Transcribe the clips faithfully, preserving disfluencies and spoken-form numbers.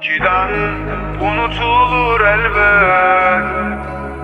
Giden unutulur elbet.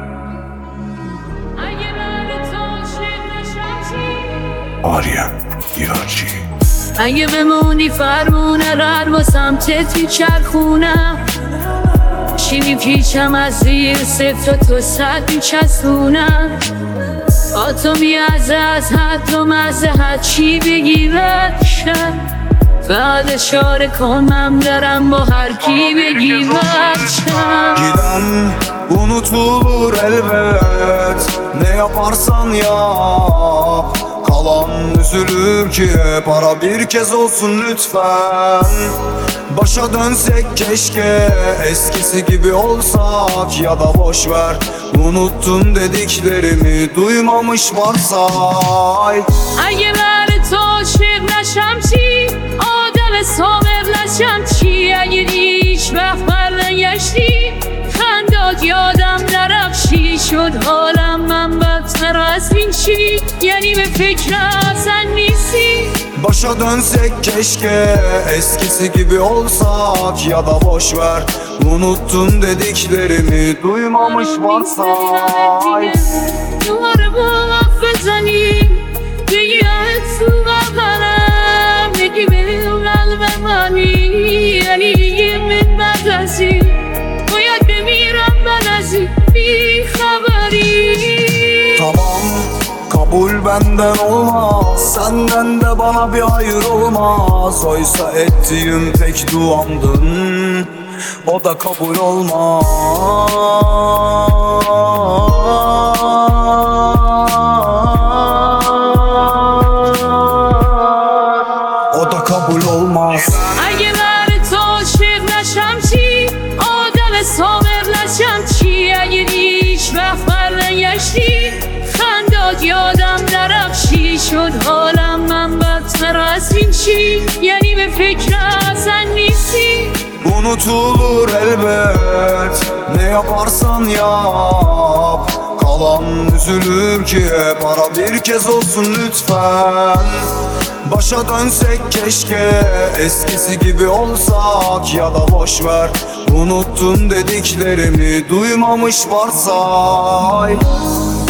آریا ایراجی اگه بمونی فرمونه رد با سمتت میچرخونم، چی میپیچم از زیر سفت و تو صد میچسبونم. با تو میازه از حد و مزه هر چی بگی رد شد. بعد اشاره کن من دارم با هر کی بگی رد شد. Giden unutulur elbet. Ne yaparsan yap, kalan üzülür ki hep. Ara bir kez olsun lütfen. Başa dönsek keşke, eskisi gibi olsak. Ya da boş ver, unuttun dediklerimi duymamış varsay. اگه بر تو عاشق نشم چی؟ آدم صابر نشم چی؟ اگه هیچ وقت برنگشتی خندات یادم نرفتی، شد حالم من بدتر از این چی؟ یعنی به فکر اصلا نیستی. Başa dönsek keşke, eskisi gibi olsak. Ya da boş ver, unuttun dediklerimi duymamış varsay. دوباره با حرف بزنی بگی از تو بغلم، بگی به قلب منی، یعنی دیگه من مدرسی باید بمیرم من از این بیخبری. Tamam, kabul benden olmaz, senden de bana bir hayır olmaz. Oysa ettiğim tek duamdın, o da kabul olmaz. O da kabul olmaz. اگه بر تو عاشق نشم چی؟ آدم صابر نشم چی؟ اگه هیچ وقت برنگشتی خندات یادم نرفتی، شد حالم من بدتر از این چی؟ یعنی به فکر اصلا نیستی. Unutulur elbet, ne yaparsan yap. Kalan üzülür ki hep. Ara bir kez olsun lütfen. Başa dönsek keşke, eskisi gibi olsak. Ya da boş ver, unuttun dediklerimi duymamış varsay.